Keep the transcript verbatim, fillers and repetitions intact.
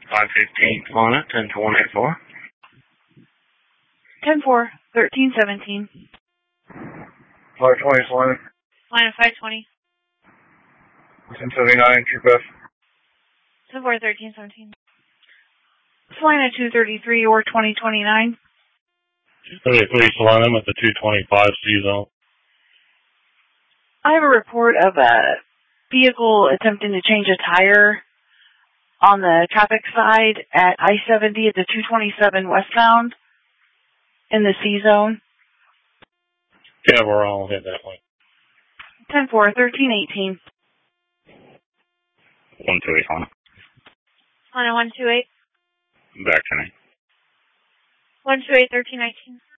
five fifteen, Solana, ten to one eight four. ten four, thirteen seventeen. five twenty, Solana. Line of five twenty. ten seventy-nine, True F. ten four, thirteen seventeen. Solana two thirty-three or twenty twenty-nine. two thirty-three, Solana with the two twenty-five C zone. I have a report of a vehicle attempting to change a tire on the traffic side at I seventy at the two twenty-seven westbound in the C zone. Yeah, we're all hit that way. ten four, thirteen eighteen. one two eight, Solana. Line of one two eight. Back to me. one two eight, thirteen nineteen.